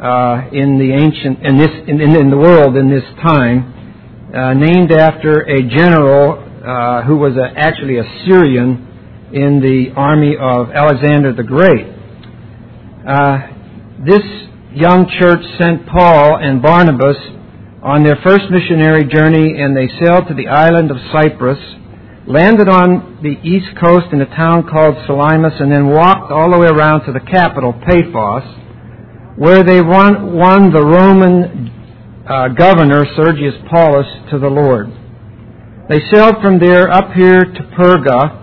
in the world in this time, named after a general who was actually a Syrian in the army of Alexander the Great. This young church sent Paul and Barnabas on their first missionary journey, and they sailed to the island of Cyprus, landed on the east coast in a town called Salamis, and then walked all the way around to the capital, Paphos, where they won the Roman governor, Sergius Paulus, to the Lord. They sailed from there up here to Perga,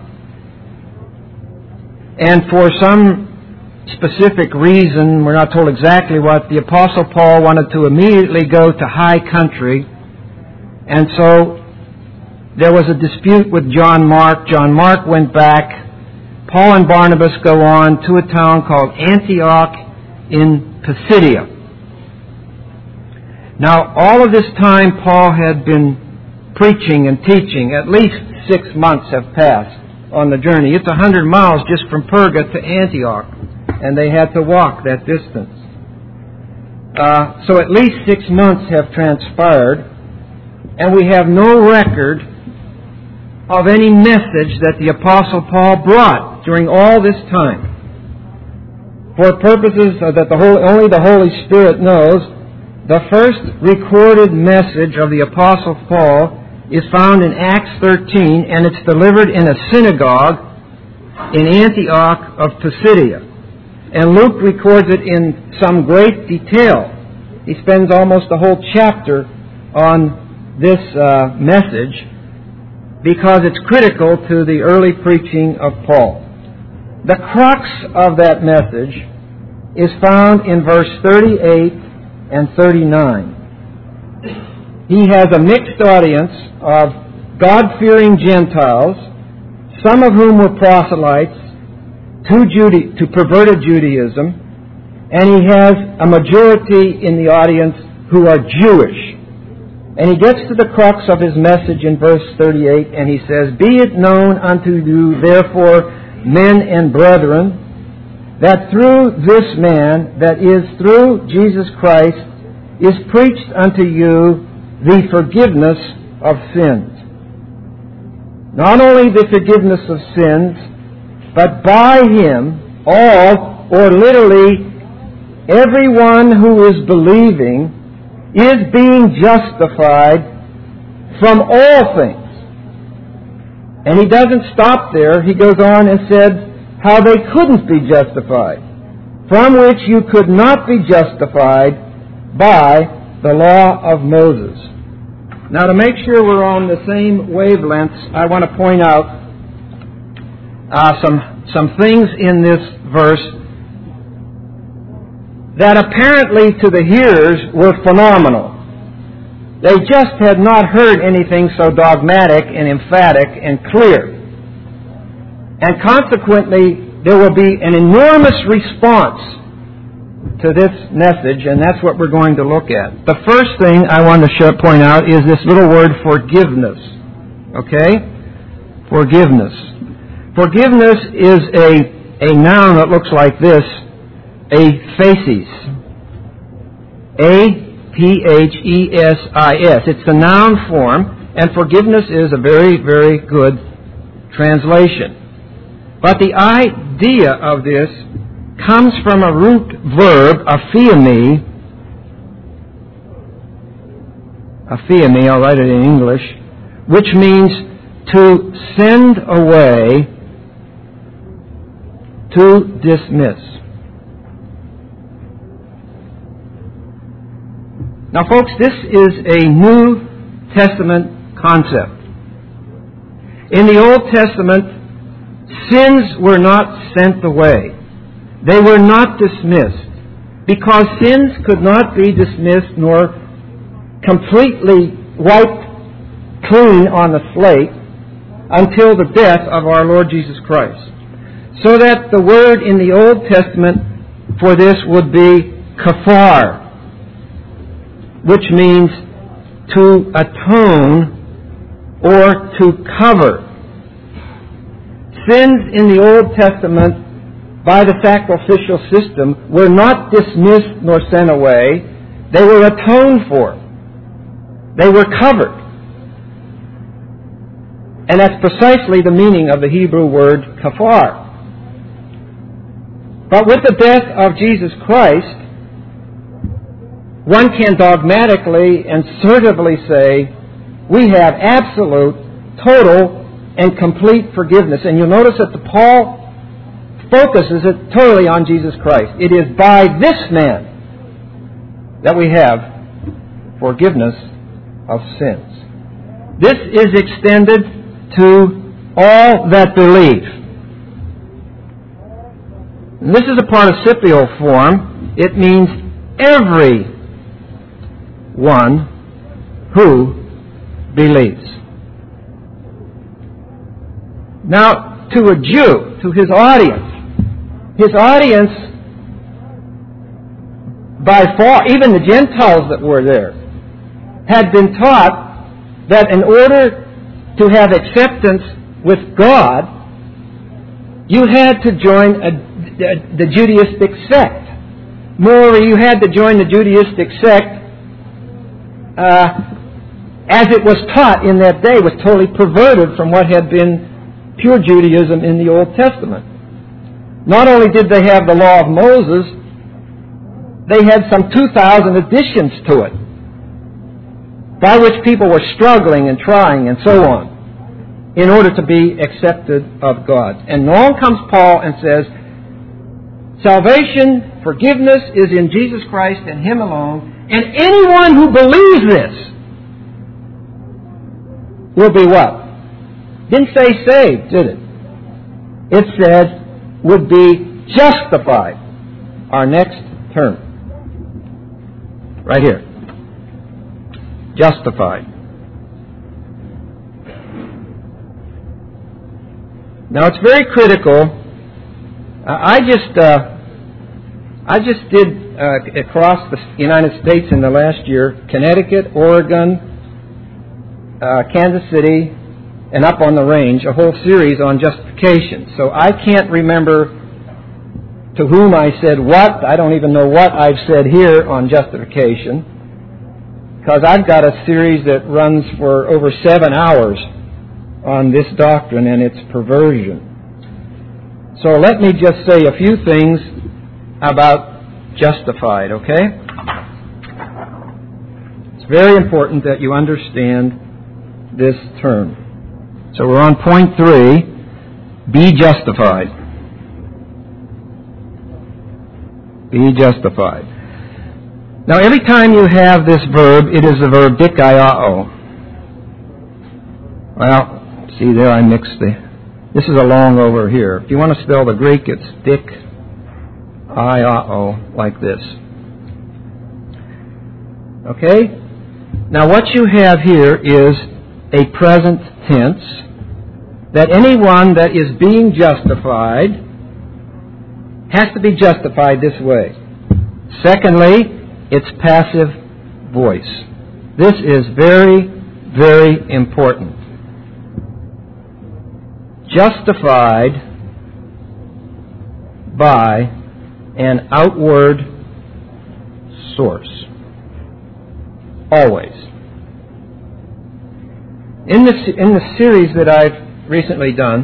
and for some specific reason, we're not told exactly what, the Apostle Paul wanted to immediately go to high country, and so there was a dispute with John Mark. John Mark went back. Paul and Barnabas go on to a town called Antioch in Pisidia. Now, all of this time, Paul had been preaching and teaching. At least 6 months have passed on the journey. It's 100 miles just from Perga to Antioch, and they had to walk that distance. So at least 6 months have transpired, and we have no record of any message that the Apostle Paul brought during all this time. For purposes that only the Holy Spirit knows, the first recorded message of the Apostle Paul is found in Acts 13, and it's delivered in a synagogue in Antioch of Pisidia. And Luke records it in some great detail. He spends almost a whole chapter on this message because it's critical to the early preaching of Paul. The crux of that message is found in verse 38 and 39. He has a mixed audience of God-fearing Gentiles, some of whom were proselytes to perverted Judaism, and he has a majority in the audience who are Jewish. And he gets to the crux of his message in verse 38, and he says, "Be it known unto you, therefore, men and brethren, that through this man, that is, through Jesus Christ, is preached unto you the forgiveness of sins." Not only the forgiveness of sins, but by Him, all, or literally everyone who is believing, is being justified from all things. And he doesn't stop there. He goes on and said how they couldn't be justified, from which you could not be justified by the law of Moses. Now, to make sure we're on the same wavelengths, I want to point out some things in this verse that apparently to the hearers were phenomenal. They just had not heard anything so dogmatic and emphatic and clear. And consequently, there will be an enormous response to this message, and that's what we're going to look at. The first thing I want to point out is this little word forgiveness. Okay? Forgiveness. Forgiveness is a noun that looks like this, aphesis. A-P-H-E-S-I-S. It's the noun form, and forgiveness is a very, very good translation. But the idea of this comes from a root verb, aphiemi, I'll write it in English, which means to send away, to dismiss. Now, folks, this is a New Testament concept. In the Old Testament, sins were not sent away. They were not dismissed, because sins could not be dismissed nor completely wiped clean on the slate until the death of our Lord Jesus Christ. So that the word in the Old Testament for this would be kafar, which means to atone or to cover. Sins in the Old Testament by the sacrificial system were not dismissed nor sent away. They were atoned for. They were covered. And that's precisely the meaning of the Hebrew word kafar. But with the death of Jesus Christ, one can dogmatically and assertively say, we have absolute, total, and complete forgiveness. And you'll notice that Paul focuses it totally on Jesus Christ. It is by this man that we have forgiveness of sins. This is extended to all that believe. And this is a participial form. It means every one who believes. Now, to a Jew, to his audience by far, even the Gentiles that were there, had been taught that in order to have acceptance with God, you had to join the Judaistic sect. Moreover, you had to join the Judaistic sect as it was taught in that day, was totally perverted from what had been pure Judaism in the Old Testament. Not only did they have the law of Moses, they had some 2,000 additions to it, by which people were struggling and trying and so on, in order to be accepted of God. And along comes Paul and says, salvation, forgiveness is in Jesus Christ and Him alone, and anyone who believes this will be what? Didn't say saved, did it? It said would be justified. Our next term. Right here. Justified. Now it's very critical. I just did across the United States in the last year, Connecticut, Oregon, Kansas City, and up on the range, a whole series on justification. So I can't remember to whom I said what. I don't even know what I've said here on justification, because I've got a series that runs for over 7 hours on this doctrine and its perversion. So let me just say a few things about justified, okay? It's very important that you understand this term. So we're on point 3, be justified. Be justified. Now every time you have this verb, it is the verb dikaiao. Well, see there I mixed this is a long over here. If you want to spell the Greek, it's dikaiao, like this. Okay? Now what you have here is a present tense, that anyone that is being justified has to be justified this way. Secondly, it's passive voice. This is very, very important. Justified by an outward source. Always. In the series that I've recently done,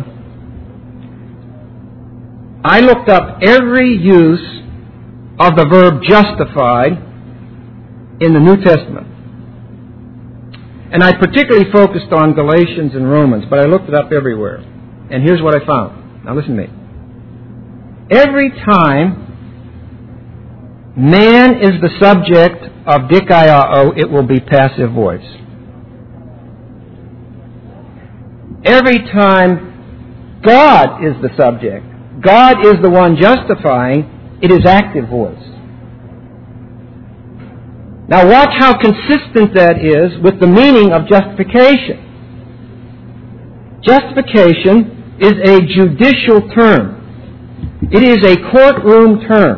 I looked up every use of the verb justified in the New Testament. And I particularly focused on Galatians and Romans, but I looked it up everywhere. And here's what I found. Now listen to me. Every time man is the subject of dikaiao, it will be passive voice. Every time God is the subject, God is the one justifying, it is active voice. Now watch how consistent that is with the meaning of justification. Justification is a judicial term. It is a courtroom term.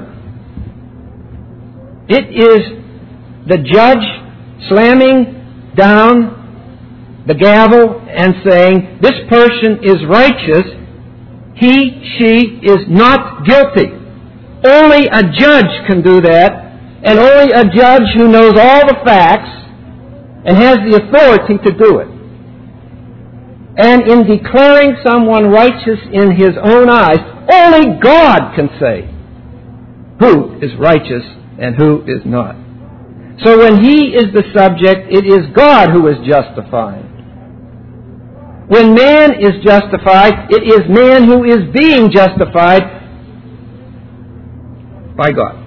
It is the judge slamming down the gavel and saying, this person is righteous, she is not guilty. Only a judge can do that, and only a judge who knows all the facts and has the authority to do it. And in declaring someone righteous in his own eyes, only God can say who is righteous and who is not. So when he is the subject, it is God who is justifying. When man is justified, it is man who is being justified by God.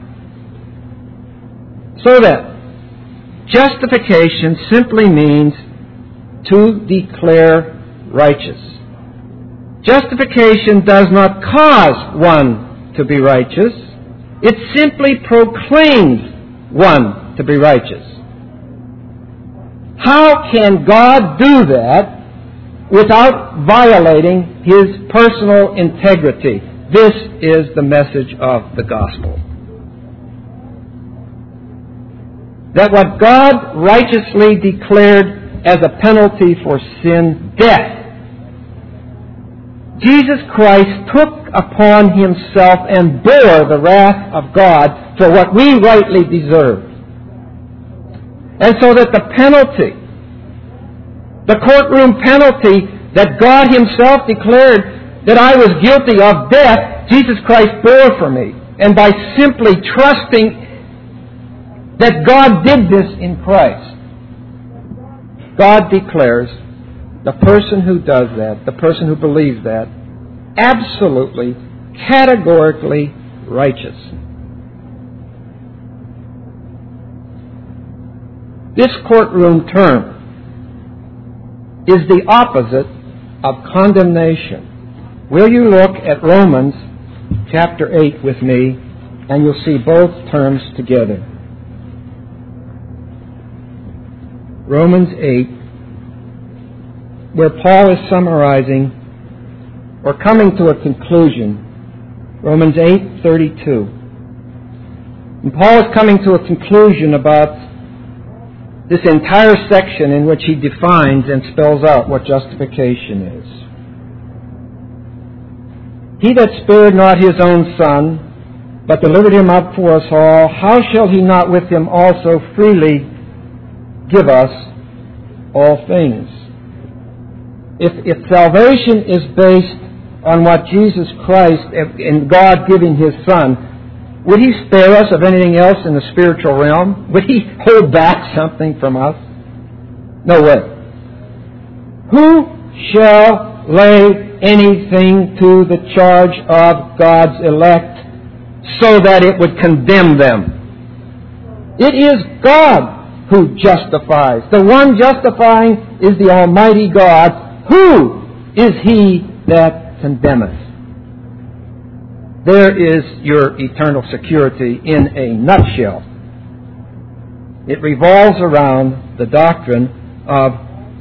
So that justification simply means to declare righteous. Justification does not cause one to be righteous. It simply proclaims one to be righteous. How can God do that without violating His personal integrity? This is the message of the gospel. That what God righteously declared as a penalty for sin, death, Jesus Christ took upon Himself and bore the wrath of God for what we rightly deserve. And so that the penalty, the courtroom penalty that God Himself declared that I was guilty of death, Jesus Christ bore for me. And by simply trusting that God did this in Christ, God declares the person who does that, the person who believes that, absolutely, categorically righteous. This courtroom term is the opposite of condemnation. Will you look at Romans chapter 8 with me, and you'll see both terms together. Romans 8, where Paul is summarizing or coming to a conclusion. Romans 8:32. And Paul is coming to a conclusion about this entire section in which he defines and spells out what justification is. He that spared not his own Son, but delivered him up for us all, how shall he not with him also freely give us all things? If salvation is based on what Jesus Christ and God giving His Son, would He spare us of anything else in the spiritual realm? Would He hold back something from us? No way. Who shall lay anything to the charge of God's elect so that it would condemn them? It is God who justifies. The one justifying is the Almighty God. Who is He that condemneth? There is your eternal security in a nutshell. It revolves around the doctrine of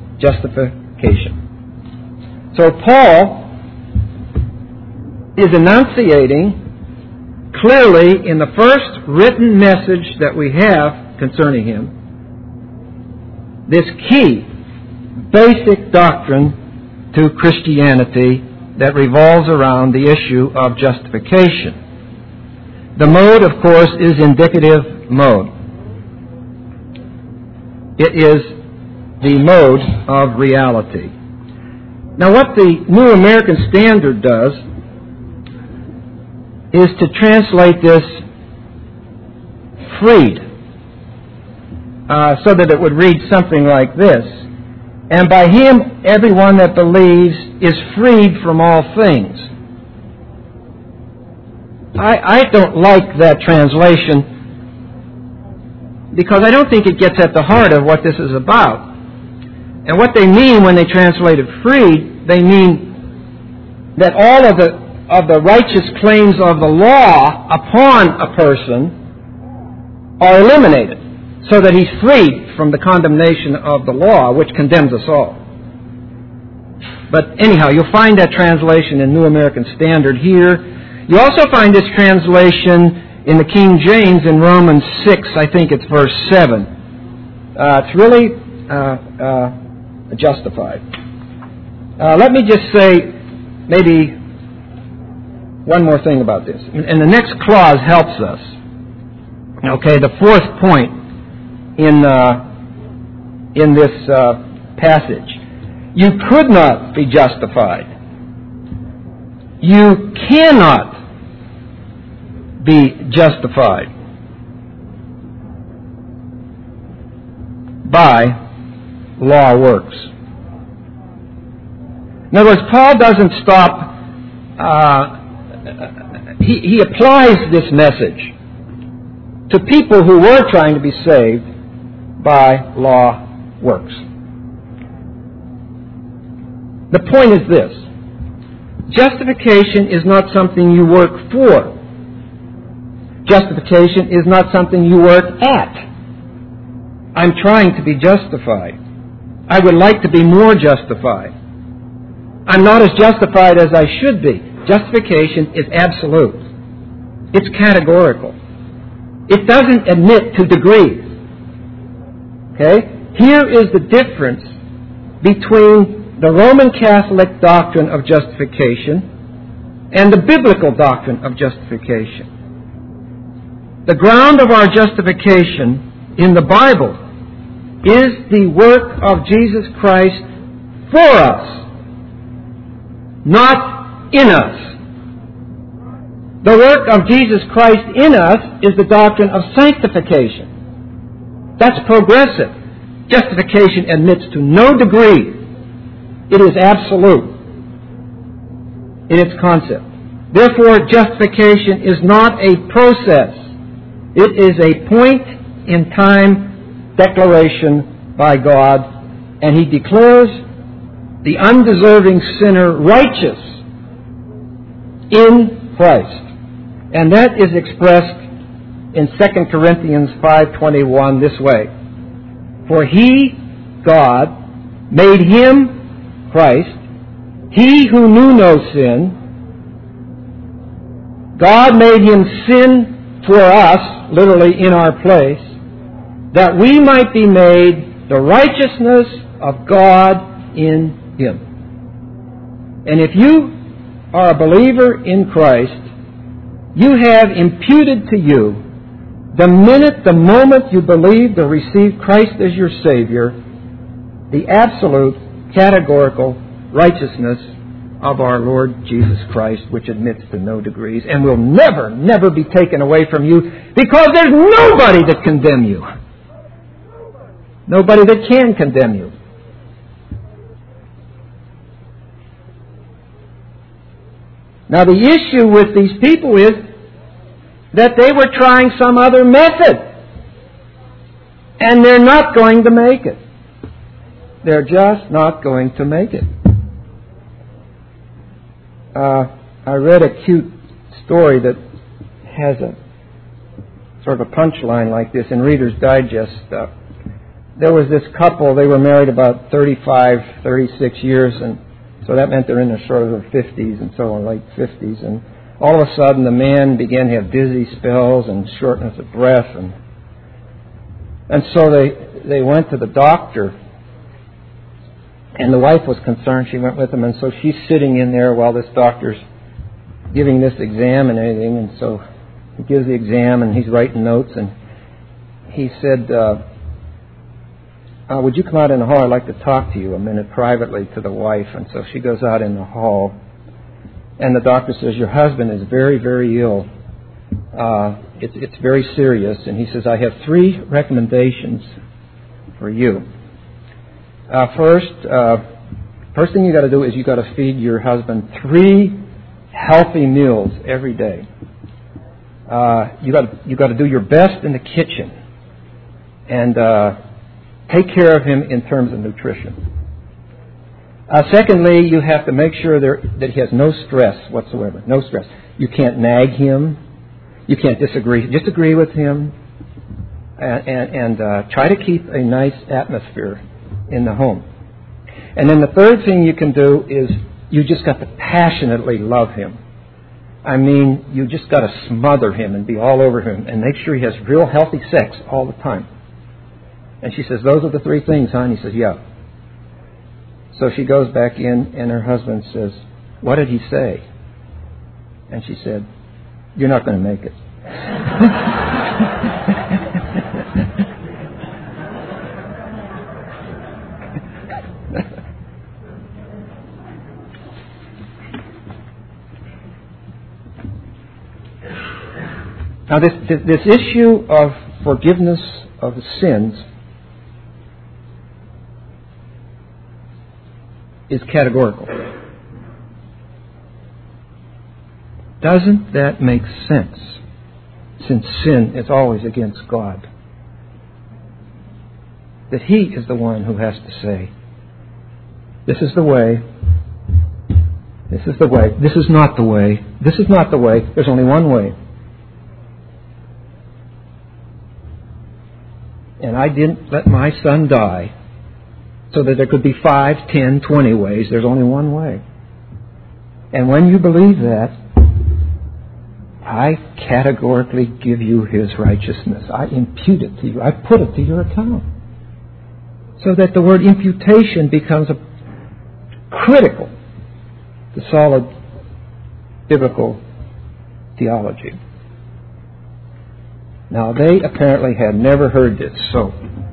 justification. So Paul is enunciating clearly in the first written message that we have concerning him this key, basic doctrine to Christianity that revolves around the issue of justification. The mode, of course, is indicative mode. It is the mode of reality. Now, what the New American Standard does is to translate this freed, so that it would read something like this. And by Him, everyone that believes is freed from all things. I don't like that translation because I don't think it gets at the heart of what this is about. And what they mean when they translate it freed, they mean that all of the righteous claims of the law upon a person are eliminated, so that he's freed from the condemnation of the law, which condemns us all. But anyhow, you'll find that translation in New American Standard here. You also find this translation in the King James in Romans 6, I think it's verse 7. It's really justified. Let me just say maybe one more thing about this. And the next clause helps us. Okay, the fourth point in this passage. You could not be justified. You cannot be justified by law works. In other words, Paul doesn't stop. He applies this message to people who were trying to be saved by law works. The point is this. Justification is not something you work for. Justification is not something you work at. I'm trying to be justified. I would like to be more justified. I'm not as justified as I should be. Justification is absolute. It's categorical. It doesn't admit to degrees. Okay? Here is the difference between the Roman Catholic doctrine of justification and the biblical doctrine of justification. The ground of our justification in the Bible is the work of Jesus Christ for us, not in us. The work of Jesus Christ in us is the doctrine of sanctification. That's progressive. Justification admits to no degree. It is absolute in its concept. Therefore, justification is not a process. It is a point in time declaration by God, and He declares the undeserving sinner righteous in Christ. And that is expressed in 2 Corinthians 5:21 this way. For He, God, made Him, Christ, He who knew no sin, God made Him sin for us, literally in our place, that we might be made the righteousness of God in Him. And if you are a believer in Christ, you have imputed to you, the moment you believed or received Christ as your Savior, the absolute, categorical righteousness of our Lord Jesus Christ, which admits to no degrees and will never, never be taken away from you, because there's nobody to condemn you. Nobody that can condemn you. Now the issue with these people is that they were trying some other method, and they're not going to make it. They're just not going to make it. I read a cute story that has a sort of a punchline like this in Reader's Digest. There was this couple, they were married about 35, 36 years, and so that meant they're in their sort of their 50s and so on, late 50s. And all of a sudden the man began to have dizzy spells and shortness of breath. And so they went to the doctor. And the wife was concerned. She went with him. And so she's sitting in there while this doctor's giving this exam and everything. And so he gives the exam and he's writing notes. And he said, would you come out in the hall? I'd like to talk to you a minute privately, to the wife. And so she goes out in the hall. And the doctor says, your husband is very, very ill. It's very serious. And he says, I have 3 recommendations for you. First thing you got to do is you got to feed your husband 3 healthy meals every day. You got to do your best in the kitchen and take care of him in terms of nutrition. Secondly, you have to make sure that he has no stress whatsoever. No stress. You can't nag him. You can't disagree with him, and try to keep a nice atmosphere in the home. And then the third thing you can do is you just got to passionately love him. I mean, you just got to smother him and be all over him and make sure he has real healthy sex all the time. And she says, those are the 3 things, huh? And he says, yeah. So she goes back in and her husband says, what did he say? And she said, "You're not going to make it." Now, this issue of forgiveness of the sins is categorical. Doesn't that make sense, since sin is always against God? That He is the one who has to say, "This is the way, this is the way, this is not the way, this is not the way, there's only one way." And I didn't let my son die so that there could be 5, 10, 20 ways. There's only one way. And when you believe that, I categorically give you His righteousness. I impute it to you. I put it to your account. So that the word imputation becomes critical to solid biblical theology. Now, they apparently had never heard this, so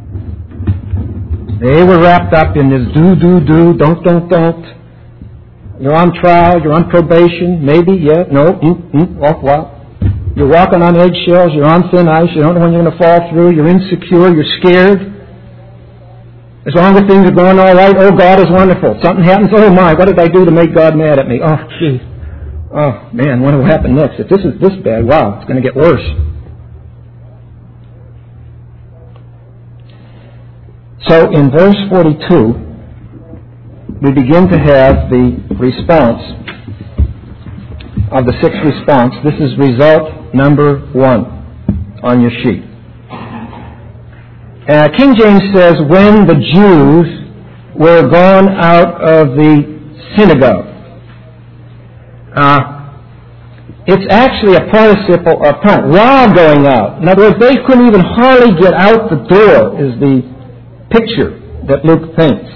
they were wrapped up in this do, don't. You're on trial, you're on probation, maybe, yeah, no, what? You're walking on eggshells, you're on thin ice, you don't know when you're going to fall through, you're insecure, you're scared. As long as things are going all right, oh, God is wonderful. Something happens, oh my, what did I do to make God mad at me? Oh, gee. Oh, man, what will happen next? If this is this bad, wow, it's going to get worse. So in verse 42, we begin to have the response of the sixth response. This is result number 1 on your sheet. King James says, when the Jews were gone out of the synagogue. It's actually a participle or parent, while going out. In other words, they couldn't even hardly get out the door, is the picture that Luke paints.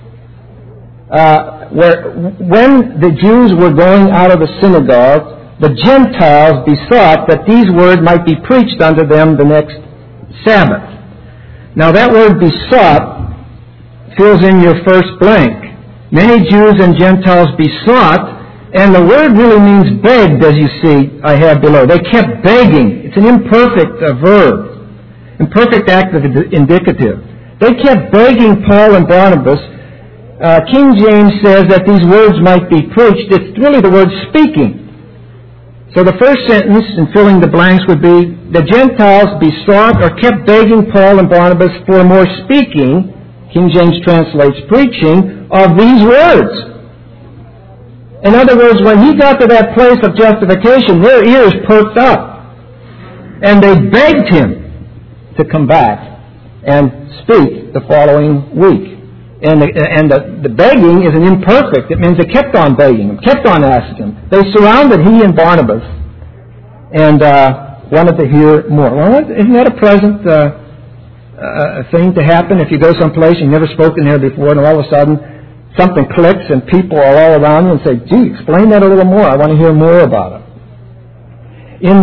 When the Jews were going out of the synagogue, the Gentiles besought that these words might be preached unto them the next Sabbath. Now that word besought fills in your first blank. Many Jews and Gentiles besought, and the word really means begged, as you see I have below. They kept begging. It's an imperfect verb, imperfect active indicative. They kept begging Paul and Barnabas. King James says that these words might be preached. It's really the word speaking. So the first sentence in filling the blanks would be, the Gentiles besought or kept begging Paul and Barnabas for more speaking, King James translates preaching, of these words. In other words, when he got to that place of justification, their ears perked up. And they begged him to come back and speak the following week. And the begging is an imperfect. It means they kept on begging him, kept on asking him. They surrounded he and Barnabas and wanted to hear more. Well, isn't that a pleasant thing to happen if you go someplace you've never spoken there before, and all of a sudden something clicks and people are all around you and say, "Gee, explain that a little more. I want to hear more about it." In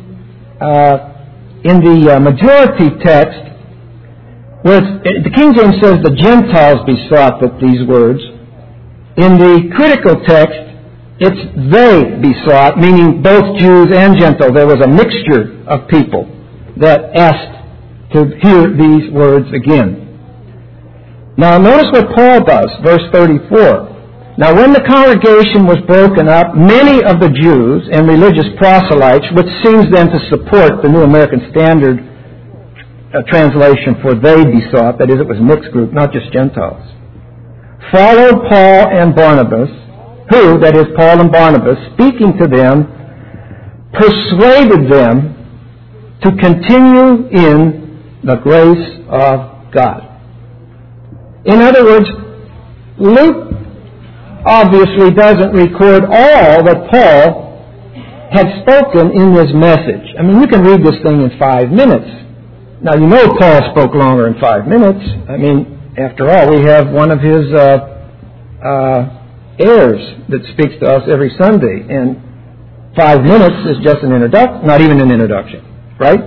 the majority text, where the King James says the Gentiles besought that these words. In the critical text, it's they besought, meaning both Jews and Gentiles. There was a mixture of people that asked to hear these words again. Now notice what Paul does, verse 34. Now when the congregation was broken up, many of the Jews and religious proselytes, which seems then to support the New American Standard translation for they besought, that is, it was a mixed group, not just Gentiles, followed Paul and Barnabas, who, that is, Paul and Barnabas, speaking to them, persuaded them to continue in the grace of God. In other words, Luke obviously doesn't record all that Paul had spoken in this message. I mean, you can read this thing in 5 minutes. Now, you know Paul spoke longer in 5 minutes. I mean, after all, we have one of his heirs that speaks to us every Sunday. And 5 minutes is just an introduction, not even an introduction, right?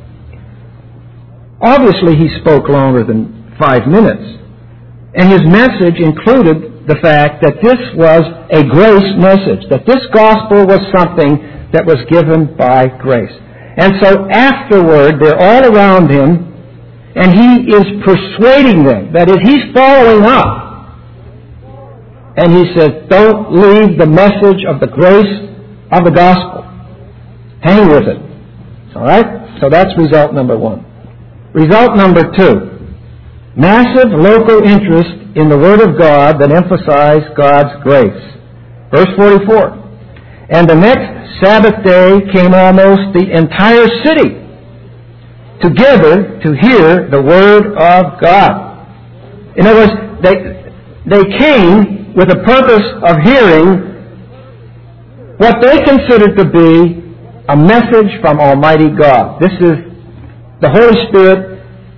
Obviously, he spoke longer than 5 minutes. And his message included the fact that this was a grace message, that this gospel was something that was given by grace. And so afterward, they're all around him, and he is persuading them. That is, he's following up. And he says, don't leave the message of the grace of the gospel. Hang with it. All right? So that's result number 1. Result number 2. Massive local interest in the Word of God that emphasized God's grace. Verse 44. And the next Sabbath day came almost the entire city together to hear the Word of God. In other words, they came with the purpose of hearing what they considered to be a message from Almighty God. This is the Holy Spirit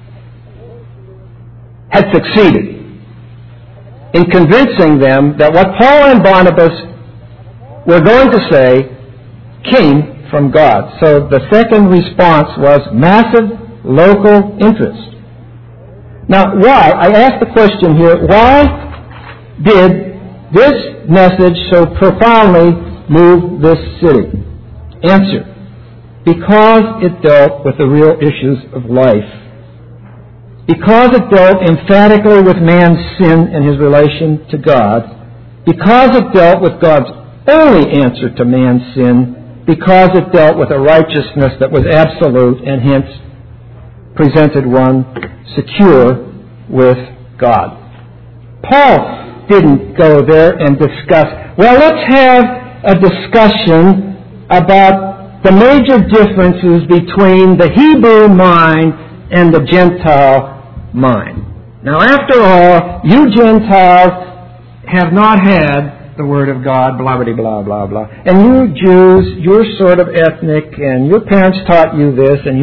had succeeded in convincing them that what Paul and Barnabas were going to say came from God. So the second response was massive local interest. Now, why? I ask the question here, why did this message so profoundly move this city? Answer: because it dealt with the real issues of life. Because it dealt emphatically with man's sin and his relation to God. Because it dealt with God's only answer to man's sin. Because it dealt with a righteousness that was absolute and hence presented one secure with God. Paul didn't go there and discuss, well, let's have a discussion about the major differences between the Hebrew mind and the Gentile mind. Now, after all, you Gentiles have not had the Word of God, blah, blah, blah, blah, blah. And you Jews, you're sort of ethnic, and your parents taught you this, and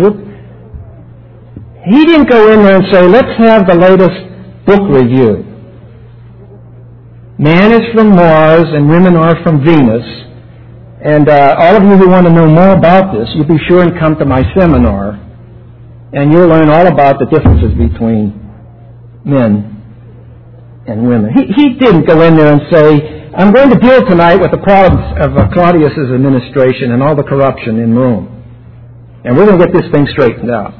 He didn't go in there and say, let's have the latest book review. Man is from Mars, and women are from Venus. And all of you who want to know more about this, you be sure and come to my seminar, and you'll learn all about the differences between men and women. He didn't go in there and say, I'm going to deal tonight with the problems of Claudius's administration and all the corruption in Rome. And we're going to get this thing straightened out.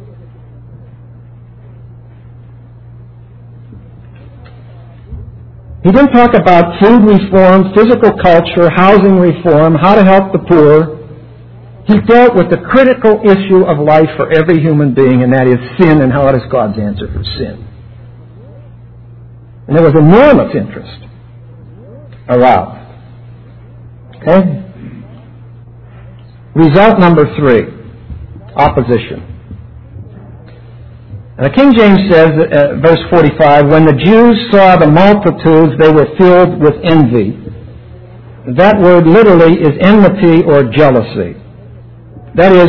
He didn't talk about food reform, physical culture, housing reform, how to help the poor. He dealt with the critical issue of life for every human being, and that is sin, and how is God's answer for sin. And there was enormous interest aroused. Okay? Result number 3, opposition. Now, King James says, verse 45, when the Jews saw the multitudes, they were filled with envy. That word literally is enmity or jealousy. That is,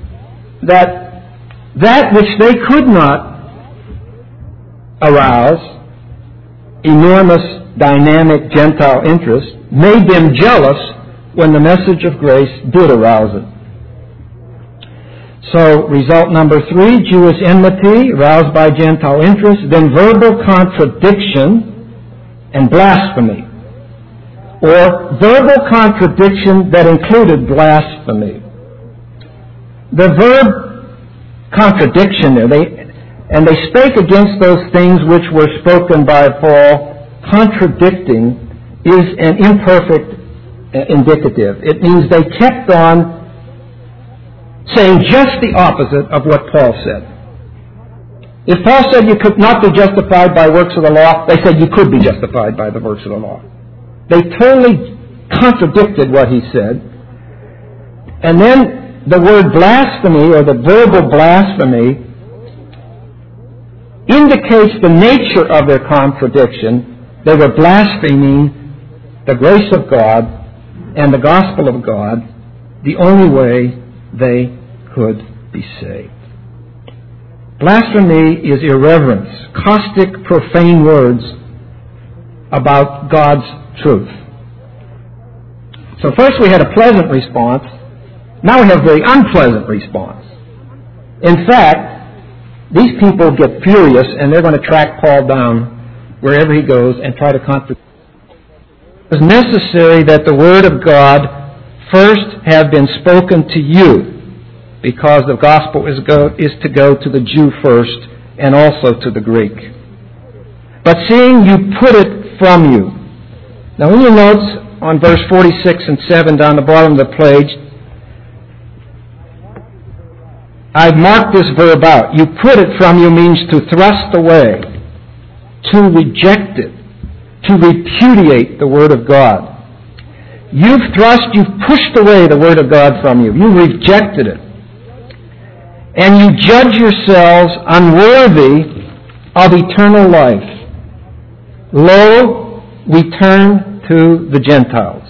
that which they could not arouse, enormous, dynamic Gentile interest, made them jealous when the message of grace did arouse it. So, result number 3, Jewish enmity, aroused by Gentile interest, then verbal contradiction and blasphemy. Or verbal contradiction that included blasphemy. The verb contradiction there, they spake against those things which were spoken by Paul. Contradicting is an imperfect indicative. It means they kept on saying just the opposite of what Paul said. If Paul said you could not be justified by works of the law, they said you could be justified by the works of the law. They totally contradicted what he said. And then the word blasphemy, or the verbal blasphemy, indicates the nature of their contradiction. They were blaspheming the grace of God and the gospel of God, the only way they could be saved. Blasphemy is irreverence, caustic, profane words about God's truth. So first we had a pleasant response. Now we have a very unpleasant response. In fact, these people get furious and they're going to track Paul down wherever he goes and try to contradict. It is necessary that the Word of God first have been spoken to you, because the gospel is to go to the Jew first and also to the Greek. But seeing you put it from you. Now in your notes on verse 46 and 7 down the bottom of the page, I've marked this verb out. You put it from you means to thrust away, to reject it, to repudiate the Word of God. You've pushed away the Word of God from you. You rejected it. And you judge yourselves unworthy of eternal life. Lo, we turn to the Gentiles.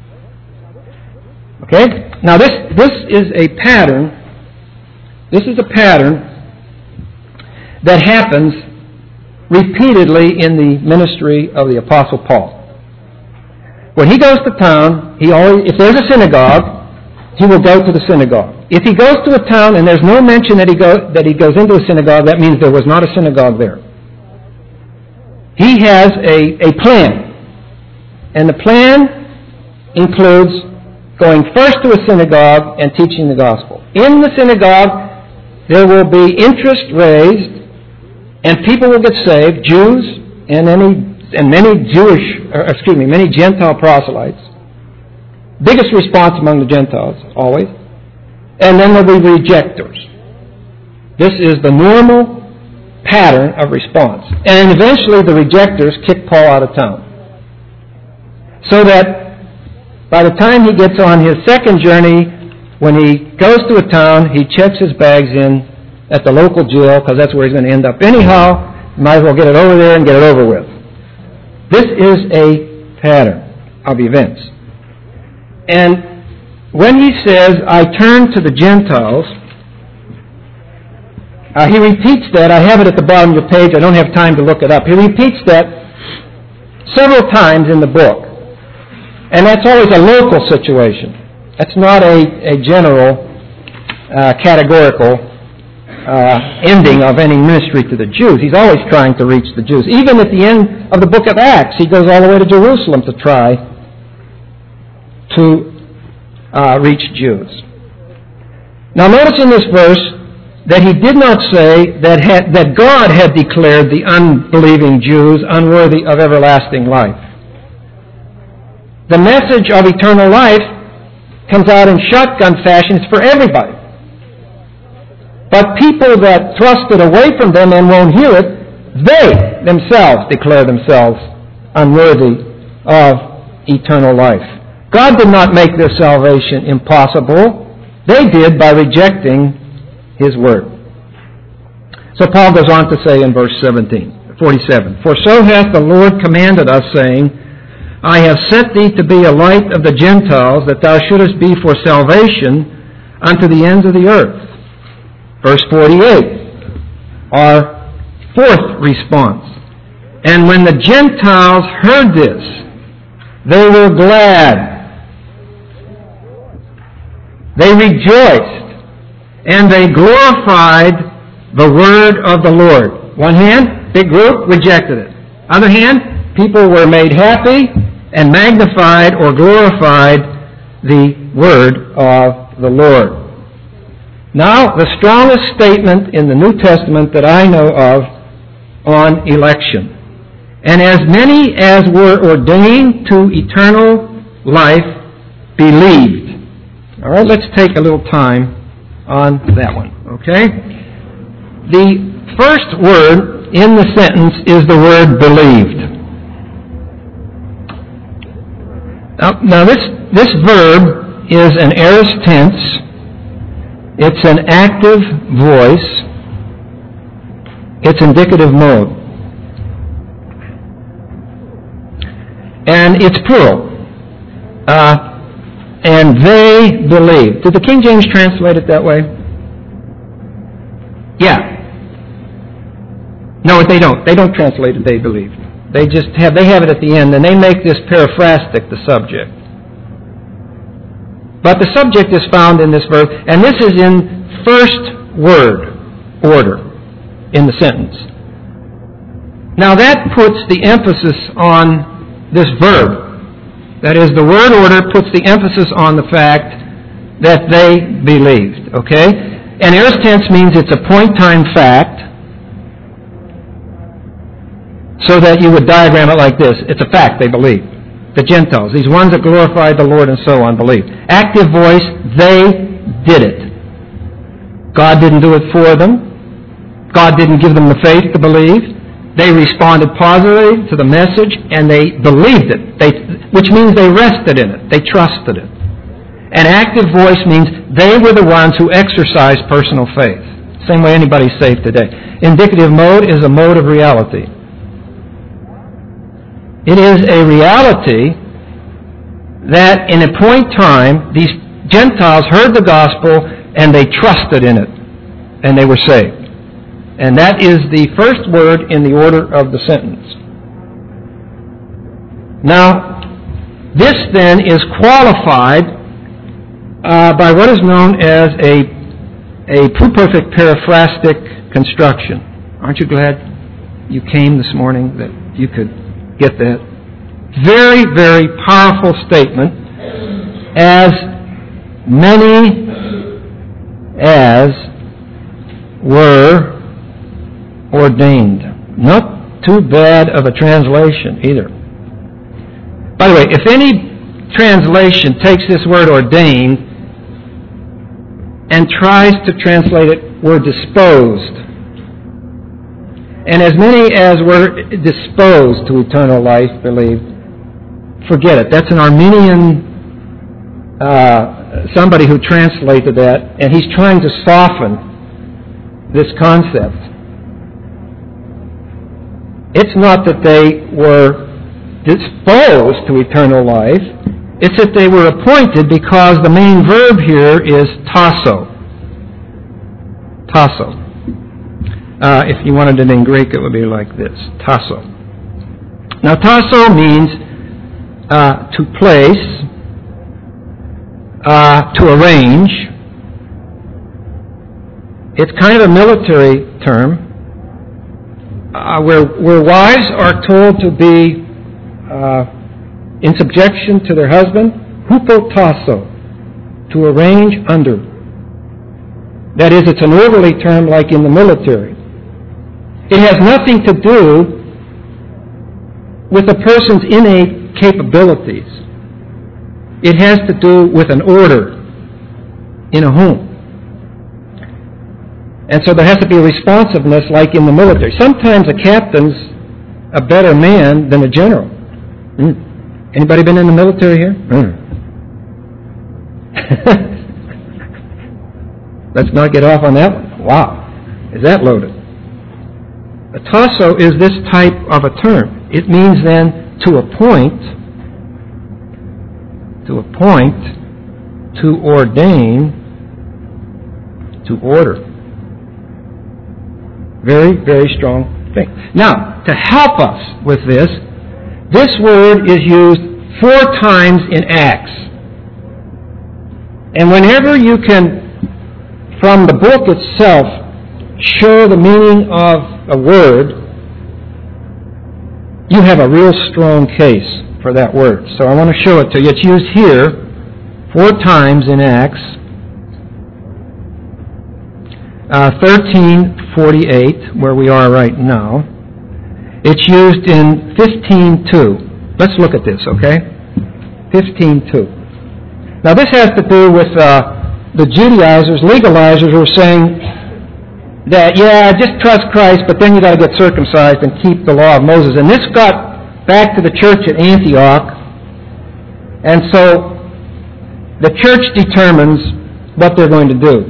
Okay? Now this is a pattern. This is a pattern that happens repeatedly in the ministry of the Apostle Paul. When he goes to town, if there's a synagogue, he will go to the synagogue. If he goes to a town and there's no mention that he goes into a synagogue, that means there was not a synagogue there. He has a plan. And the plan includes going first to a synagogue and teaching the gospel. In the synagogue, there will be interest raised, and people will get saved, Jews and many Gentile proselytes. Biggest response among the Gentiles, always. And then there'll be rejectors. This is the normal pattern of response. And eventually the rejectors kick Paul out of town. So that by the time he gets on his second journey, when he goes to a town, he checks his bags in at the local jail, because that's where he's going to end up anyhow. Might as well get it over there and get it over with. This is a pattern of events. And when he says, I turn to the Gentiles, he repeats that. I have it at the bottom of your page. I don't have time to look it up. He repeats that several times in the book. And that's always a local situation. That's not a general, categorical ending of any ministry to the Jews. He's always trying to reach the Jews. Even at the end of the book of Acts, he goes all the way to Jerusalem to try to reach Jews. Now notice in this verse that he did not say that God had declared the unbelieving Jews unworthy of everlasting life. The message of eternal life comes out in shotgun fashion. It's for everybody. But people that thrust it away from them and won't hear it, they themselves declare themselves unworthy of eternal life. God did not make their salvation impossible. They did by rejecting His Word. So Paul goes on to say in verse 47, For so hath the Lord commanded us, saying, I have set thee to be a light of the Gentiles, that thou shouldest be for salvation unto the ends of the earth. Verse 48, our fourth response. And when the Gentiles heard this, they were glad. They rejoiced, and they glorified the word of the Lord. One hand, big group, rejected it. Other hand, people were made happy and magnified or glorified the word of the Lord. Now, the strongest statement in the New Testament that I know of on election. And as many as were ordained to eternal life believed. All right, let's take a little time on that one, okay? The first word in the sentence is the word believed. Now this verb is an aorist tense. It's an active voice. It's indicative mode. And it's plural. And they believe. Did the King James translate it that way? Yeah. No, they don't. They don't translate it, they believed. They have it at the end, and they make this periphrastic the subject. But the subject is found in this verb, and this is in first word order in the sentence. Now that puts the emphasis on this verb. That is, the word order puts the emphasis on the fact that they believed. Okay? And aorist tense means it's a point-time fact, so that you would diagram it like this. It's a fact, they believe. The Gentiles, these ones that glorified the Lord and so on, believed. Active voice, they did it. God didn't do it for them. God didn't give them the faith to believe. They responded positively to the message, and they believed it, which means they rested in it. They trusted it. And active voice means they were the ones who exercised personal faith. Same way anybody's saved today. Indicative mode is a mode of reality. It is a reality that in a point in time, these Gentiles heard the gospel and they trusted in it, and they were saved. And that is the first word in the order of the sentence. Now, this then is qualified by what is known as a pluperfect periphrastic construction. Aren't you glad you came this morning that you could get that? Very, very powerful statement. As many as were ordained. Not too bad of a translation either. By the way, if any translation takes this word ordained and tries to translate it, were disposed, and as many as were disposed to eternal life believed, forget it. That's an Arminian, somebody who translated that, and he's trying to soften this concept. It's not that they were disposed to eternal life. It's that they were appointed, because the main verb here is tasso. Tasso. If you wanted it in Greek, it would be like this. Tasso. Now, tasso means to place, to arrange. It's kind of a military term. Where wives are told to be in subjection to their husband, hupotasso, to arrange under. That is, it's an orderly term like in the military. It has nothing to do with a person's innate capabilities. It has to do with an order in a home. And so there has to be a responsiveness like in the military. Sometimes a captain's a better man than a general. Anybody been in the military here? Let's not get off on that one. Wow. Is that loaded? A tasso is this type of a term. It means then to appoint, to ordain, to order. Very, very strong thing. Now, to help us with this word is used 4 times in Acts. And whenever you can, from the book itself, show the meaning of a word, you have a real strong case for that word. So I want to show it to you. It's used here 4 times in Acts. 13:48, where we are right now. It's used in 15:2. Let's look at this, okay? 15:2. Now this has to do with the Judaizers, legalizers, who are saying that, yeah, just trust Christ, but then you got to get circumcised and keep the law of Moses. And this got back to the church at Antioch, and so the church determines what they're going to do.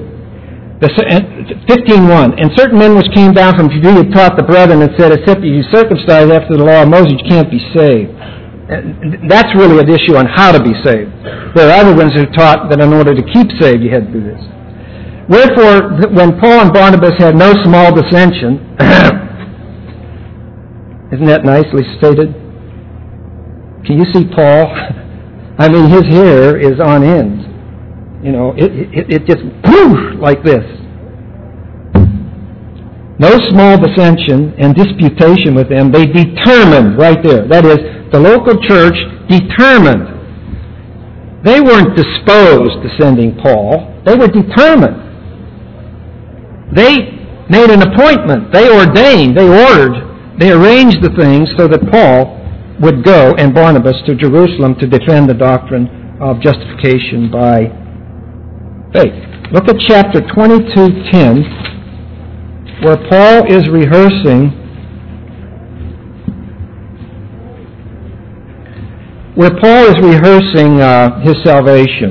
15:1. And certain men which came down from Judea taught the brethren and said, except you circumcise after the law of Moses, you can't be saved. And that's really an issue on how to be saved. There are other ones who taught that in order to keep saved, you had to do this. Wherefore, when Paul and Barnabas had no small dissension, isn't that nicely stated? Can you see Paul? I mean, his hair is on end. it just poof like this. No small dissension and disputation with them. They determined right there. That is, the local church determined. They weren't disposed to sending Paul. They were determined. They made an appointment. They ordained. They ordered. They arranged the things so that Paul would go and Barnabas to Jerusalem to defend the doctrine of justification by faith. Look at chapter 22:10, where Paul is rehearsing his salvation.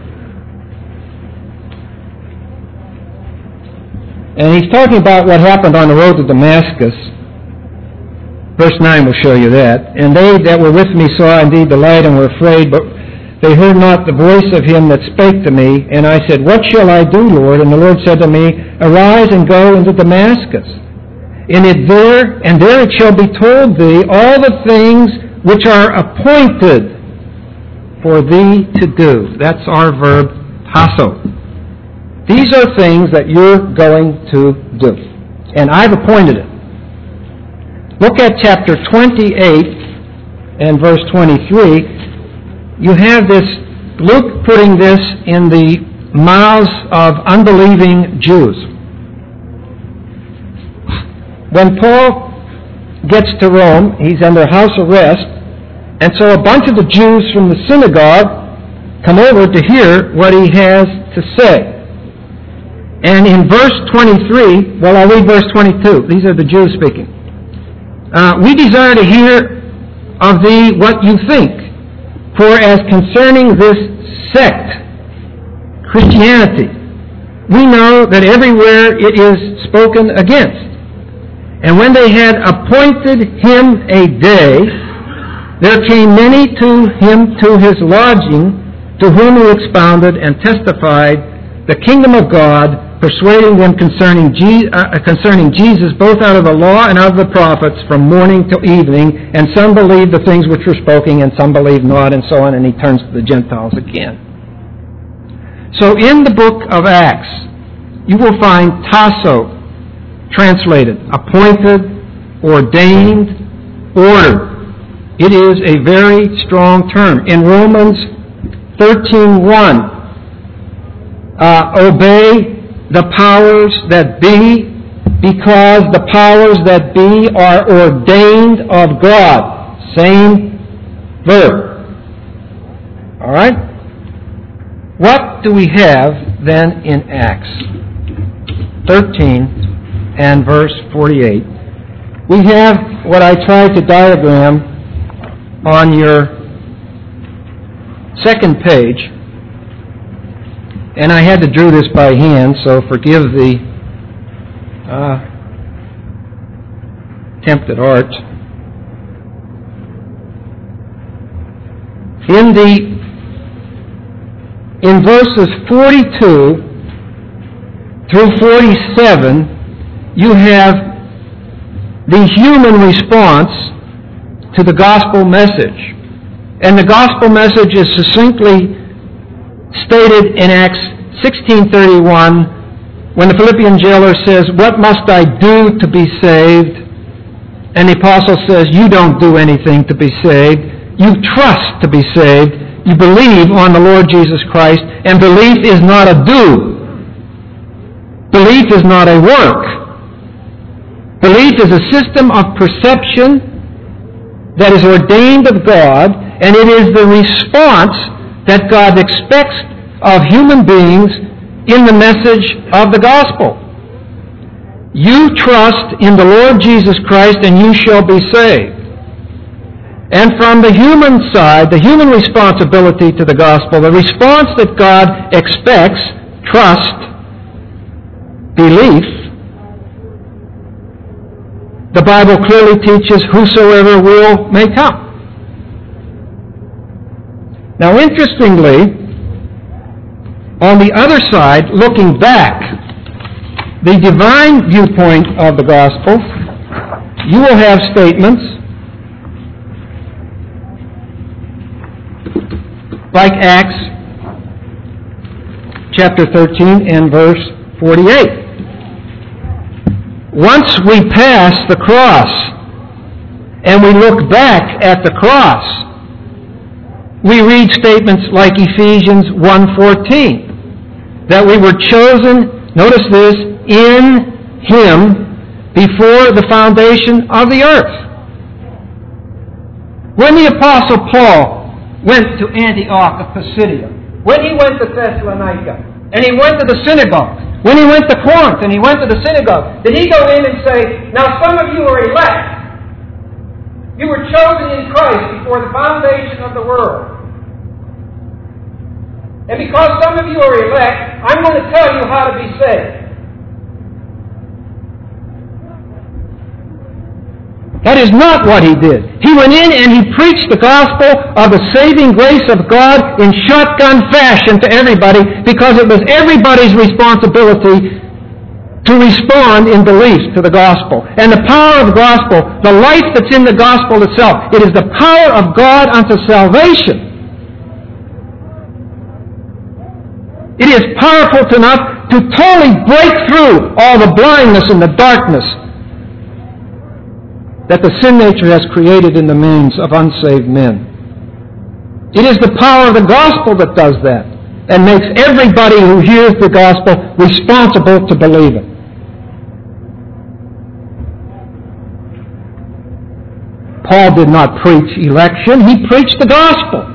And he's talking about what happened on the road to Damascus. Verse 9 will show you that. And they that were with me saw indeed the light and were afraid, but they heard not the voice of him that spake to me. And I said, What shall I do, Lord? And the Lord said to me, Arise and go into Damascus. And there it shall be told thee all the things which are appointed for thee to do. That's our verb, tasso. These are things that you're going to do. And I've appointed it. Look at chapter 28 and verse 23. You have this, Luke putting this in the mouths of unbelieving Jews. When Paul gets to Rome, he's under house arrest, and so a bunch of the Jews from the synagogue come over to hear what he has to say. And in verse 23, well, I'll read verse 22. These are the Jews speaking. We desire to hear of thee what you think. For as concerning this sect, Christianity, we know that everywhere it is spoken against. And when they had appointed him a day, there came many to him to his lodging, to whom he expounded and testified the kingdom of God, persuading them concerning Jesus, both out of the law and out of the prophets, from morning till evening. And some believed the things which were spoken, and some believed not, and so on. And he turns to the Gentiles again. So in the book of Acts, you will find tasso translated, appointed, ordained, ordered. It is a very strong term. In Romans 13:1, obey the powers that be, because the powers that be are ordained of God. Same verb. All right? What do we have then in Acts 13 and verse 48? We have what I tried to diagram on your second page. And I had to draw this by hand, so forgive the attempt at art. In verses 42 through 47, you have the human response to the gospel message. And the gospel message is succinctly stated in Acts 16:31, when the Philippian jailer says, What must I do to be saved? And the apostle says, You don't do anything to be saved. You trust to be saved. You believe on the Lord Jesus Christ. And belief is not a do. Belief is not a work. Belief is a system of perception that is ordained of God, and it is the response that God expects of human beings in the message of the gospel. You trust in the Lord Jesus Christ and you shall be saved. And from the human side, the human responsibility to the gospel, the response that God expects, trust, belief, the Bible clearly teaches whosoever will may come. Now, interestingly, on the other side, looking back, the divine viewpoint of the gospel, you will have statements like Acts chapter 13 and verse 48. Once we pass the cross and we look back at the cross, we read statements like Ephesians 1:14, that we were chosen, notice this, in Him before the foundation of the earth. When the Apostle Paul went to Antioch of Pisidia, when he went to Thessalonica, and he went to the synagogue, when he went to Corinth and he went to the synagogue, did he go in and say, now some of you are elect. You were chosen in Christ before the foundation of the world. And because some of you are elect, I'm going to tell you how to be saved. That is not what he did. He went in and he preached the gospel of the saving grace of God in shotgun fashion to everybody, because it was everybody's responsibility to respond in belief to the gospel. And the power of the gospel, the life that's in the gospel itself, it is the power of God unto salvation. It is powerful enough to totally break through all the blindness and the darkness that the sin nature has created in the minds of unsaved men. It is the power of the gospel that does that and makes everybody who hears the gospel responsible to believe it. Paul did not preach election, he preached the gospel.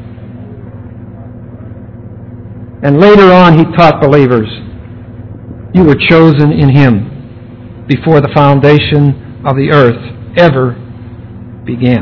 And later on he taught believers, you were chosen in Him before the foundation of the earth ever began.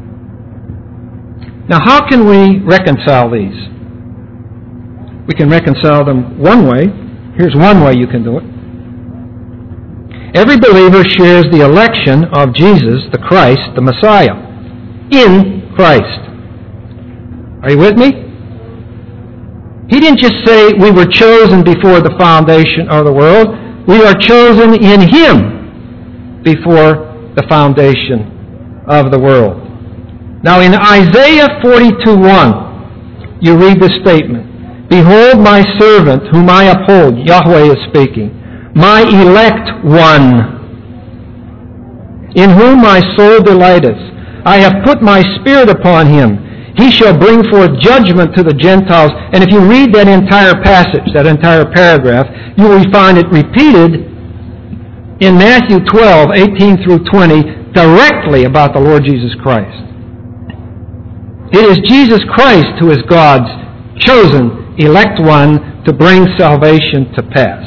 Now, how can we reconcile these? We can reconcile them one way. Here's one way you can do it. Every believer shares the election of Jesus, the Christ, the Messiah, in Christ. Are you with me? He didn't just say we were chosen before the foundation of the world. We are chosen in Him before the foundation of the world. Now in Isaiah 42:1, you read this statement, behold my servant whom I uphold, Yahweh is speaking, my elect one, in whom my soul delighteth. I have put my spirit upon him. He shall bring forth judgment to the Gentiles. And if you read that entire passage, that entire paragraph, you will find it repeated in Matthew 12:18 through 20, directly about the Lord Jesus Christ. It is Jesus Christ who is God's chosen, elect one to bring salvation to pass.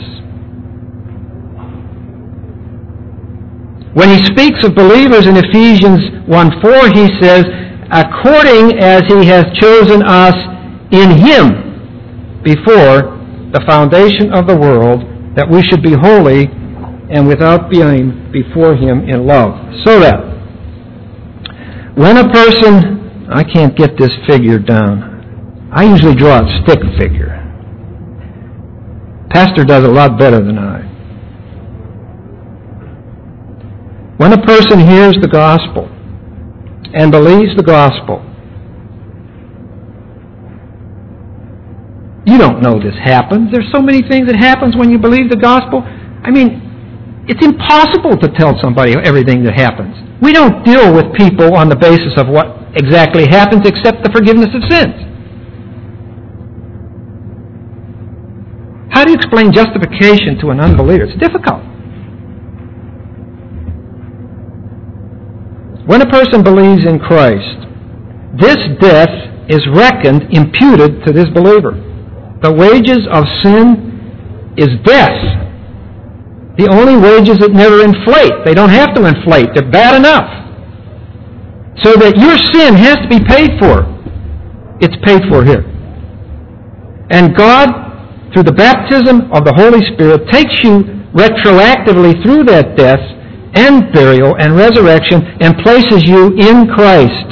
When he speaks of believers in Ephesians 1:4, he says, according as He has chosen us in Him before the foundation of the world, that we should be holy and without blame before Him in love. So that when a person, I can't get this figure down. I usually draw a stick figure. Pastor does a lot better than I. When a person hears the gospel and believes the gospel, you don't know this happens. There's so many things that happens when you believe the gospel. I mean, it's impossible to tell somebody everything that happens. We don't deal with people on the basis of what exactly happens except the forgiveness of sins. How do you explain justification to an unbeliever? It's difficult. When a person believes in Christ, this death is reckoned, imputed to this believer. The wages of sin is death. The only wages that never inflate. They don't have to inflate. They're bad enough. So that your sin has to be paid for. It's paid for here. And God, through the baptism of the Holy Spirit, takes you retroactively through that death and burial and resurrection and places you in Christ.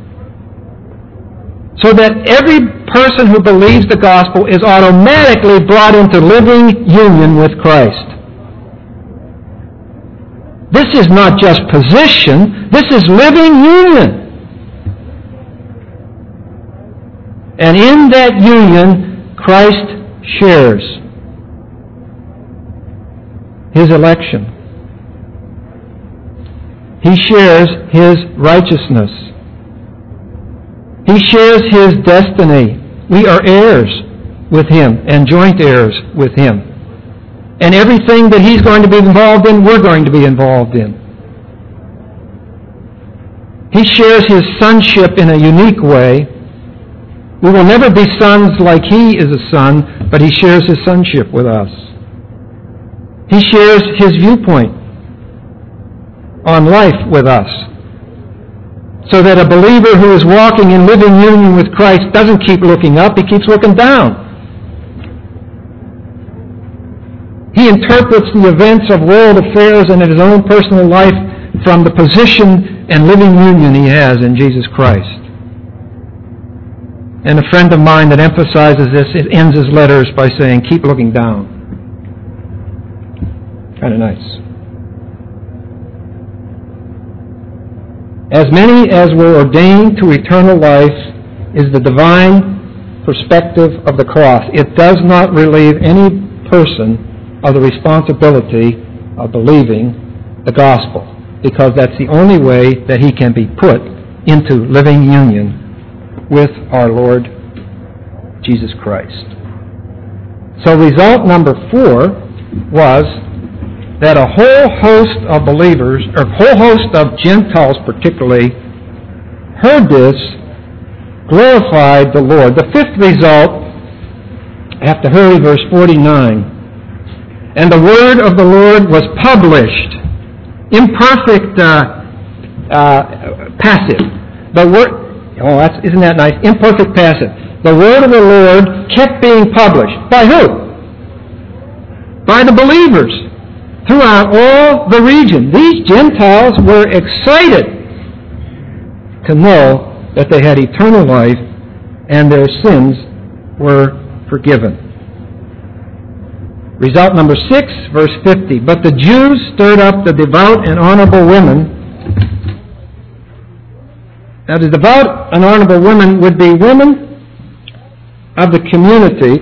So that every person who believes the gospel is automatically brought into living union with Christ. This is not just position, this is living union. And in that union, Christ shares His election. He shares His righteousness. He shares His destiny. We are heirs with Him and joint heirs with Him. And everything that He's going to be involved in, we're going to be involved in. He shares His sonship in a unique way. We will never be sons like He is a son, but He shares His sonship with us. He shares His viewpoint on life with us, so that a believer who is walking in living union with Christ doesn't keep looking up, he keeps looking down. He interprets the events of world affairs and in his own personal life from the position and living union he has in Jesus Christ. And a friend of mine that emphasizes this, it ends his letters by saying, keep looking down. Kind of nice. As many as were ordained to eternal life is the divine perspective of the cross. It does not relieve any person of the responsibility of believing the gospel, because that's the only way that he can be put into living union with our Lord Jesus Christ. So result number 4 was that a whole host of believers, or a whole host of Gentiles particularly, heard this, glorified the Lord. The 5th result, I have to hurry, verse 49. And the word of the Lord was published. Imperfect passive. The word, isn't that nice? Imperfect passive. The word of the Lord kept being published. By who? By the believers throughout all the region. These Gentiles were excited to know that they had eternal life and their sins were forgiven. Result number 6, verse 50. But the Jews stirred up the devout and honorable women. Now, the devout and honorable women would be women of the community,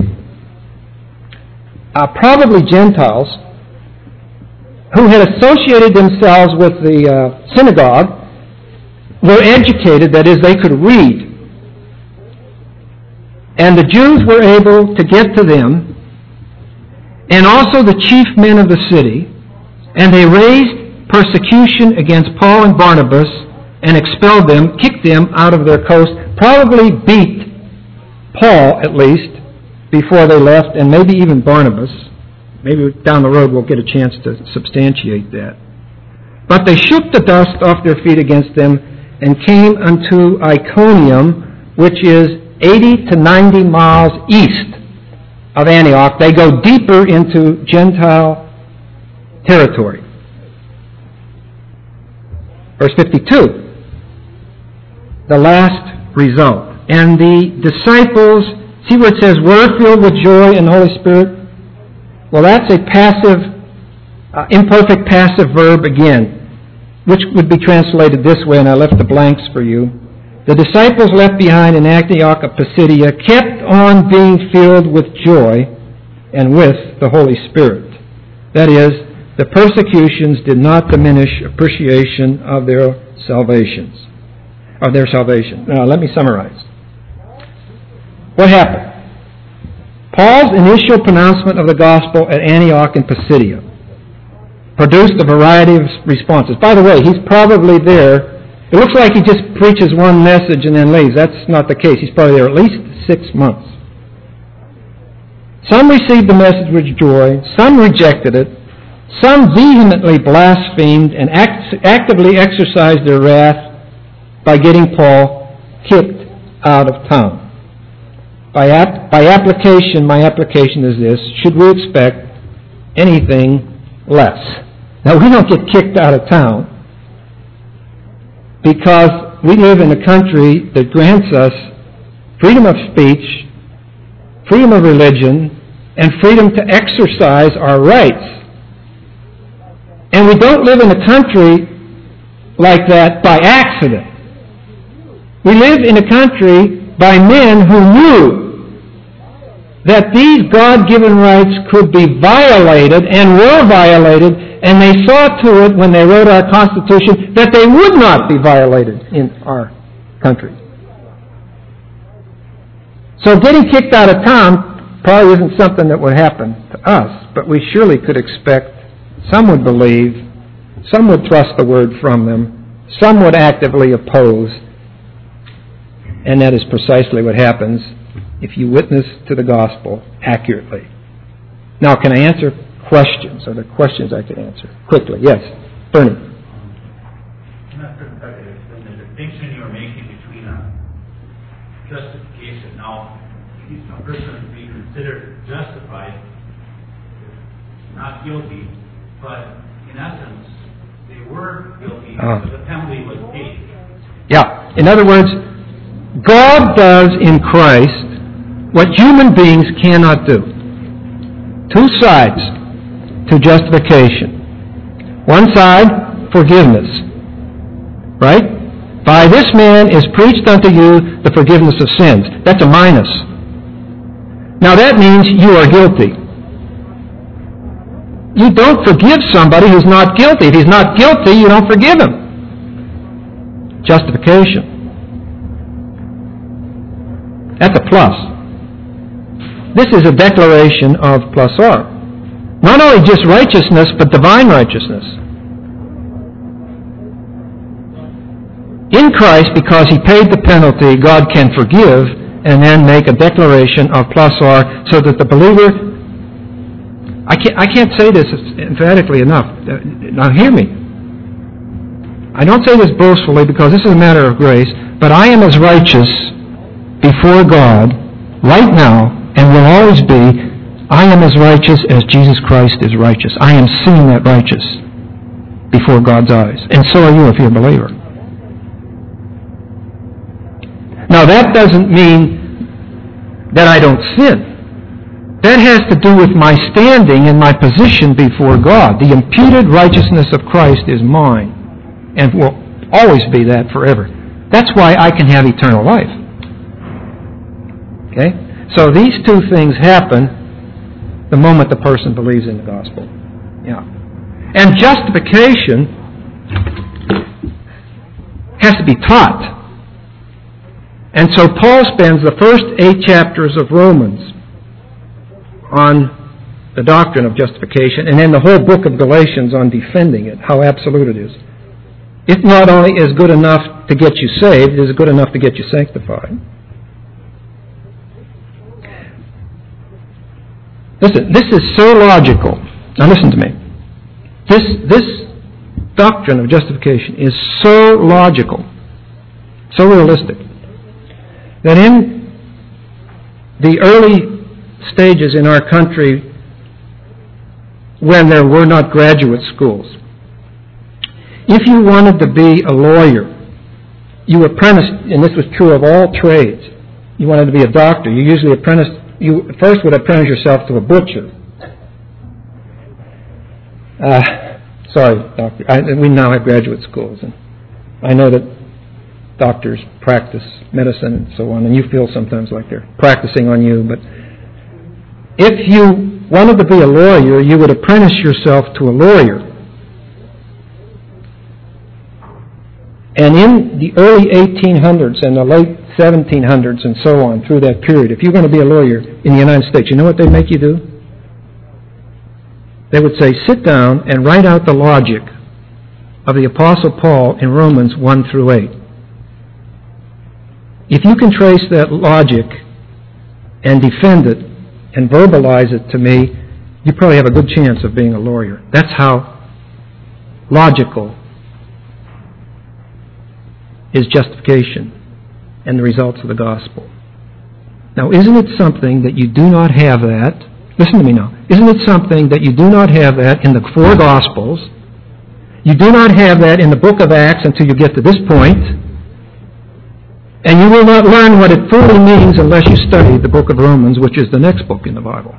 probably Gentiles, who had associated themselves with the synagogue, were educated, that is, they could read. And the Jews were able to get to them, and also the chief men of the city, and they raised persecution against Paul and Barnabas and expelled them, kicked them out of their coast, probably beat Paul at least before they left, and maybe even Barnabas. Maybe down the road we'll get a chance to substantiate that. But they shook the dust off their feet against them and came unto Iconium, which is 80 to 90 miles east of Antioch. They go deeper into Gentile territory. Verse 52, the last result. And the disciples, see where it says, were filled with joy in the Holy Spirit? Well, that's a passive, imperfect passive verb again, which would be translated this way, and I left the blanks for you. The disciples left behind in Antioch of Pisidia kept on being filled with joy and with the Holy Spirit. That is, the persecutions did not diminish appreciation of their salvation. Now, let me summarize. What happened? Paul's initial pronouncement of the gospel at Antioch and Pisidia produced a variety of responses. By the way, he's probably there. It looks like he just preaches one message and then leaves. That's not the case. He's probably there at least 6 months. Some received the message with joy. Some rejected it. Some vehemently blasphemed and actively exercised their wrath by getting Paul kicked out of town. By application, my application is this: should we expect anything less? Now, we don't get kicked out of town because we live in a country that grants us freedom of speech, freedom of religion, and freedom to exercise our rights. And we don't live in a country like that by accident. We live in a country by men who knew that these God-given rights could be violated and were violated, and they saw to it when they wrote our Constitution that they would not be violated in our country. So getting kicked out of town probably isn't something that would happen to us, but we surely could expect some would believe, some would thrust the word from them, some would actively oppose, and that is precisely what happens if you witness to the gospel accurately. Now, can I answer questions? Are there questions I can answer? Quickly, yes. Bernie. I'm not sure if I could explain the distinction you were making between justification. Now, a person would be considered justified, not guilty, but in essence, they were guilty because the penalty was paid. Yeah. In other words, God does in Christ what human beings cannot do. Two sides to justification. One side, forgiveness. Right? By this man is preached unto you the forgiveness of sins. That's a minus. Now that means you are guilty. You don't forgive somebody who's not guilty. If he's not guilty, you don't forgive him. Justification. That's a plus. This is a declaration of plus R. Not only just righteousness, but divine righteousness. In Christ, because He paid the penalty, God can forgive and then make a declaration of plus R so that the believer... I can't say this emphatically enough. Now hear me. I don't say this boastfully because this is a matter of grace, but I am as righteous before God right now and will always be. I am as righteous as Jesus Christ is righteous. I am seen that righteous before God's eyes. And so are you if you're a believer. Now that doesn't mean that I don't sin. That has to do with my standing and my position before God. The imputed righteousness of Christ is mine and will always be that forever. That's why I can have eternal life. Okay? So these two things happen the moment the person believes in the gospel. Yeah. And justification has to be taught. And so Paul spends the first 8 chapters of Romans on the doctrine of justification, and then the whole book of Galatians on defending it, how absolute it is. It not only is good enough to get you saved, it is good enough to get you sanctified. Listen, this is so logical. Now listen to me. This doctrine of justification is so logical, so realistic, that in the early stages in our country when there were not graduate schools, if you wanted to be a lawyer, you apprenticed, and this was true of all trades. You wanted to be a doctor, you usually you first would apprentice yourself to a butcher. Sorry, doctor. We now have graduate schools, and I know that doctors practice medicine and so on, and you feel sometimes like they're practicing on you, but if you wanted to be a lawyer, you would apprentice yourself to a lawyer. And in the early 1800s and the late 1700s and so on, through that period, if you're going to be a lawyer in the United States, you know what they make you do? They would say, sit down and write out the logic of the Apostle Paul in Romans 1 through 8. If you can trace that logic and defend it and verbalize it to me, you probably have a good chance of being a lawyer. That's how logical is justification and the results of the gospel. Now, isn't it something that you do not have that? Listen to me now. Isn't it something that you do not have that in the 4 Gospels? You do not have that in the book of Acts until you get to this point. And you will not learn what it fully means unless you study the book of Romans, which is the next book in the Bible.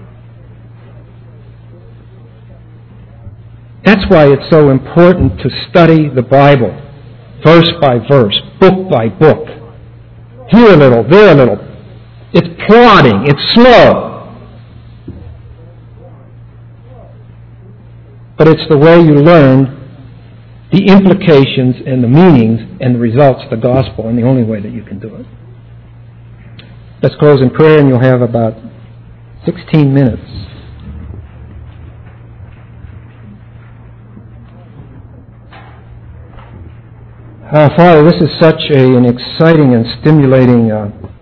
That's why it's so important to study the Bible, verse by verse, book by book. Here a little, there a little. It's plodding, it's slow. but it's the way you learn the implications and the meanings and the results of the gospel, and the only way that you can do it. Let's close in prayer, and you'll have about 16 minutes. Father, this is such an exciting and stimulating